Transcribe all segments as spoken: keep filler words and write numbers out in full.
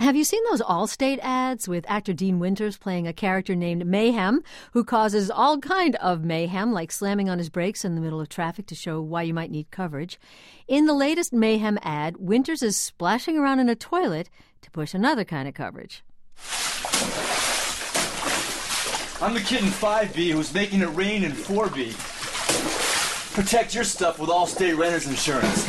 Have you seen those Allstate ads with actor Dean Winters playing a character named Mayhem who causes all kind of mayhem, like slamming on his brakes in the middle of traffic to show why you might need coverage? In the latest Mayhem ad, Winters is splashing around in a toilet to push another kind of coverage. I'm the kid in five B who's making it rain in four B. Protect your stuff with Allstate Renters Insurance.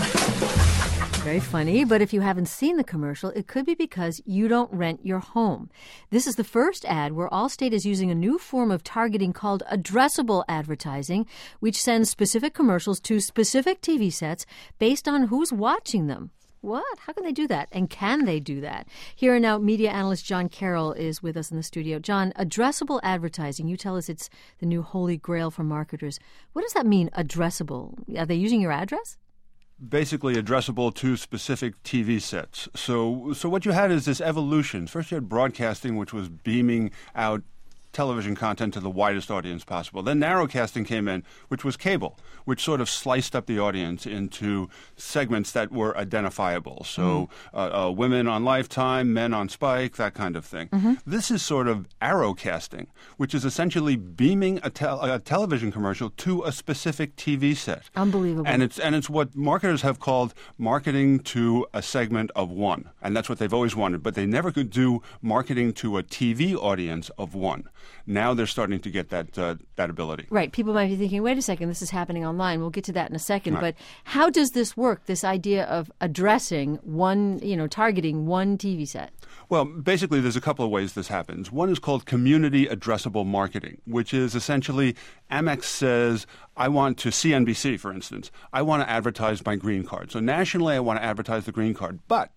Very funny, but if you haven't seen the commercial, it could be because you don't rent your home. This is the first ad where Allstate is using a new form of targeting called addressable advertising, which sends specific commercials to specific T V sets based on who's watching them. What? How can they do that? And can they do that? Here and now, media analyst John Carroll is with us in the studio. John, addressable advertising, you tell us it's the new holy grail for marketers. What does that mean, addressable? Are they using your address? Basically addressable to specific T V sets. So so what you had is this evolution. First you had broadcasting, which was beaming out television content to the widest audience possible. Then narrowcasting came in, which was cable, which sort of sliced up the audience into segments that were identifiable. So mm. uh, uh, women on Lifetime, men on Spike, that kind of thing. Mm-hmm. This is sort of arrowcasting, which is essentially beaming a, tel- a television commercial to a specific T V set. Unbelievable. And it's and it's what marketers have called marketing to a segment of one. And that's what they've always wanted. But they never could do marketing to a T V audience of one. Now they're starting to get that uh, that ability. Right. People might be thinking, wait a second, this is happening online. We'll get to that in a second. Right. But how does this work, this idea of addressing one, you know, targeting one T V set? Well, basically, there's a couple of ways this happens. One is called community addressable marketing, which is essentially Amex says, I want to C N B C, for instance, I want to advertise my green card. So nationally, I want to advertise the green card. But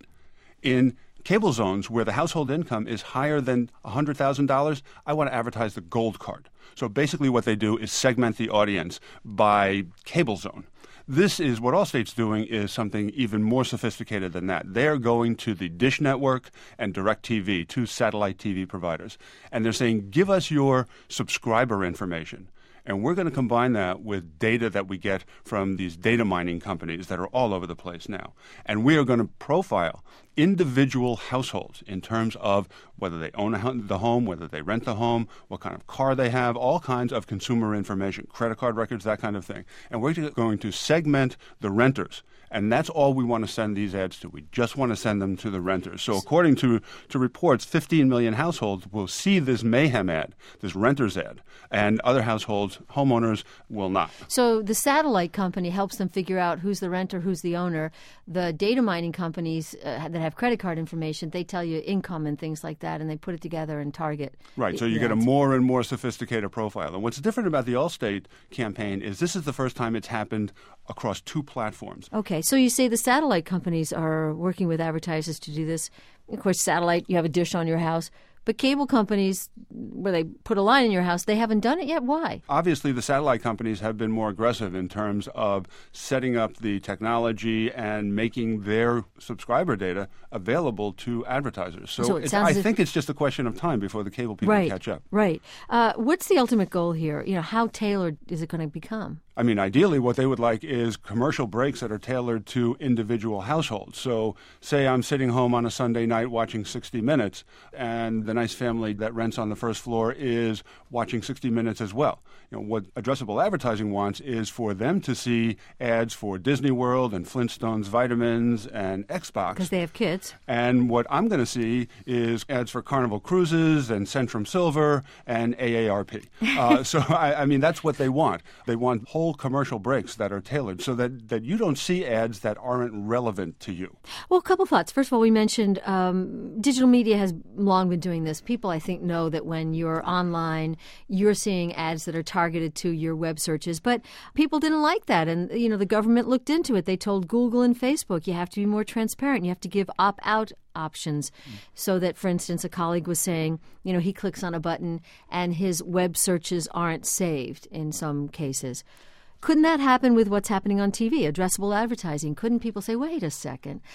in cable zones where the household income is higher than one hundred thousand dollars, I want to advertise the gold card. So basically what they do is segment the audience by cable zone. This is what Allstate's doing is something even more sophisticated than that. They're going to the Dish Network and DirecTV, two satellite T V providers, and they're saying, give us your subscriber information. And we're going to combine that with data that we get from these data mining companies that are all over the place now. And we are going to profile individual households in terms of whether they own the home, whether they rent the home, what kind of car they have, all kinds of consumer information, credit card records, that kind of thing. And we're going to segment the renters. And that's all we want to send these ads to. We just want to send them to the renters. So according to, to reports, fifteen million households will see this Mayhem ad, this renters ad, and other households, homeowners, will not. So the satellite company helps them figure out who's the renter, who's the owner. The data mining companies uh, that have credit card information, they tell you income and things like that, and they put it together and target. Right, so you get a more and more sophisticated profile. And what's different about the Allstate campaign is this is the first time it's happened across two platforms. Okay, so you say the satellite companies are working with advertisers to do this. Of course, satellite, you have a dish on your house. But cable companies, where they put a line in your house, they haven't done it yet. Why? Obviously, the satellite companies have been more aggressive in terms of setting up the technology and making their subscriber data available to advertisers. So, so it it's, sounds I as if... think it's just a question of time before the cable people right, catch up. Right. Uh, what's the ultimate goal here? You know, how tailored is it going to become? I mean, ideally, what they would like is commercial breaks that are tailored to individual households. So, say I'm sitting home on a Sunday night watching sixty minutes, and the nice family that rents on the first floor is watching sixty minutes as well. You know, what addressable advertising wants is for them to see ads for Disney World and Flintstones Vitamins and Xbox. Because they have kids. And what I'm going to see is ads for Carnival Cruises and Centrum Silver and A A R P. Uh, so, I, I mean, that's what they want. They want whole commercial breaks that are tailored so that, that you don't see ads that aren't relevant to you. Well, a couple thoughts. First of all, we mentioned um, digital media has long been doing this. People, I think, know that when you're online, you're seeing ads that are targeted to your web searches. But people didn't like that. And, you know, the government looked into it. They told Google and Facebook, you have to be more transparent. You have to give opt-out options mm. so that, for instance, a colleague was saying, you know, he clicks on a button and his web searches aren't saved in some cases. Couldn't that happen with what's happening on T V, addressable advertising? Couldn't people say, wait a second,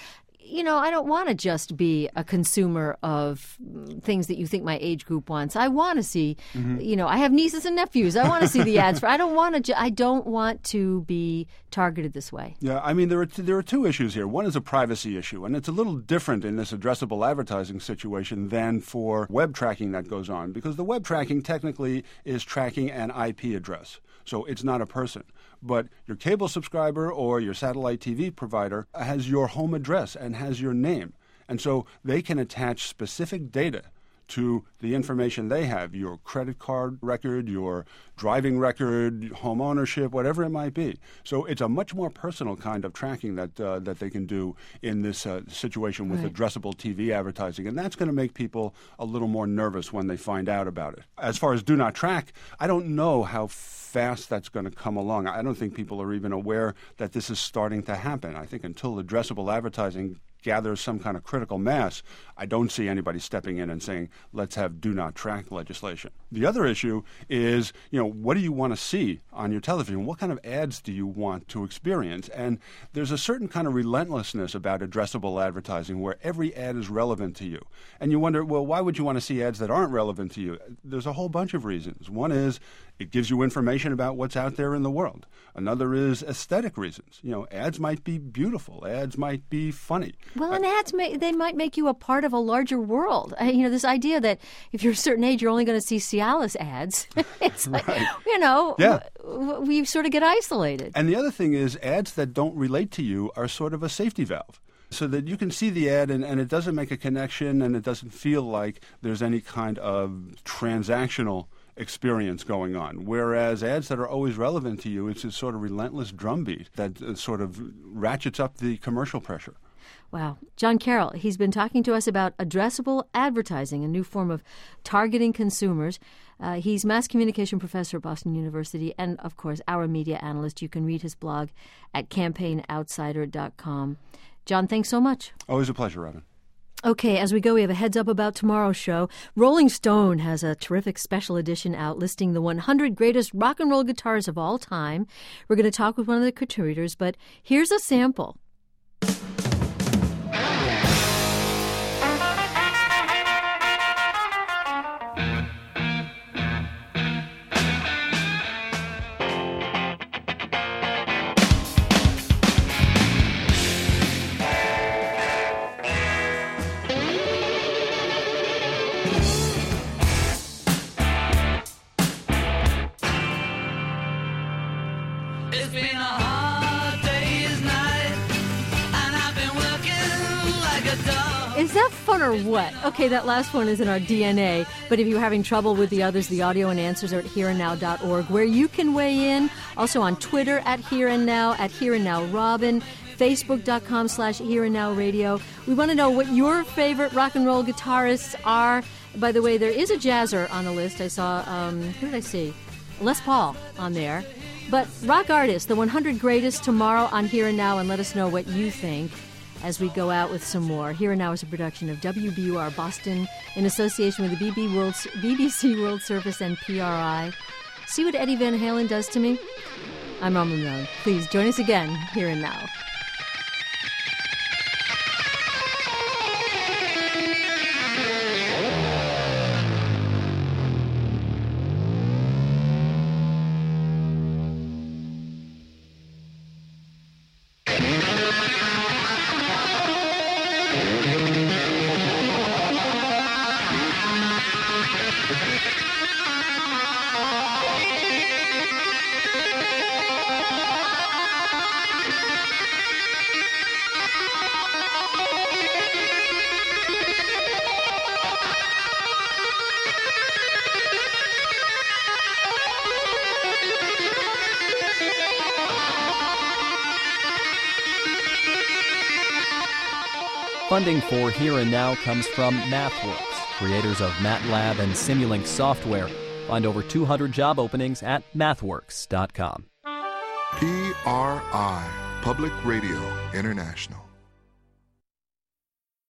you know, I don't want to just be a consumer of things that you think my age group wants. I want to see, mm-hmm. you know, I have nieces and nephews. I want to see the ads for. I don't want to. Ju- I don't want to be targeted this way. Yeah, I mean, there are t- there are two issues here. One is a privacy issue, and it's a little different in this addressable advertising situation than for web tracking that goes on, because the web tracking technically is tracking an I P address. So it's not a person. But your cable subscriber or your satellite T V provider has your home address and has your name. And so they can attach specific data to the information they have, your credit card record, your driving record, home ownership, whatever it might be. So it's a much more personal kind of tracking that uh, that they can do in this uh, situation with right. addressable T V advertising. And that's going to make people a little more nervous when they find out about it. As far as do not track, I don't know how fast that's going to come along. I don't think people are even aware that this is starting to happen. I think until addressable advertising gathers some kind of critical mass, I don't see anybody stepping in and saying, let's have do not track legislation. The other issue is, you know, what do you want to see on your television? What kind of ads do you want to experience? And there's a certain kind of relentlessness about addressable advertising where every ad is relevant to you. And you wonder, well, why would you want to see ads that aren't relevant to you? There's a whole bunch of reasons. One is it gives you information about what's out there in the world. Another is aesthetic reasons. You know, ads might be beautiful. Ads might be funny. Well, and ads, may, they might make you a part of a larger world. I, you know, this idea that if you're a certain age, you're only going to see Cialis ads. It's like, right. you know, yeah. w- we sort of get isolated. And the other thing is ads that don't relate to you are sort of a safety valve. So that you can see the ad and, and it doesn't make a connection and it doesn't feel like there's any kind of transactional experience going on. Whereas ads that are always relevant to you, it's a sort of relentless drumbeat that uh, sort of ratchets up the commercial pressure. Wow. John Carroll, he's been talking to us about addressable advertising, a new form of targeting consumers. Uh, he's mass communication professor at Boston University and, of course, our media analyst. You can read his blog at campaign outsider dot com. John, thanks so much. Always a pleasure, Robin. Okay, as we go, we have a heads up about tomorrow's show. Rolling Stone has a terrific special edition out listing the one hundred greatest rock and roll guitars of all time. We're going to talk with one of the contributors, but here's a sample. Is that fun or what? Okay, that last one is in our D N A, but if you're having trouble with the others, the audio and answers are at here and now dot org, where you can weigh in. Also on Twitter at Here and Now, at Here and Now Robin, Facebook.com slash Here and Now Radio. We want to know what your favorite rock and roll guitarists are. By the way, there is a jazzer on the list. I saw, um, who did I see? Les Paul on there. But rock artists, the one hundred greatest tomorrow on Here and Now, and let us know what you think as we go out with some more. Here and Now is a production of W B U R Boston in association with the B B, World, B B C World Service and P R I. See what Eddie Van Halen does to me? I'm Robin Roan. Please join us again Here and Now. Funding for Here and Now comes from MathWorks, creators of MATLAB and Simulink software. Find over two hundred job openings at mathworks dot com. P R I, Public Radio International.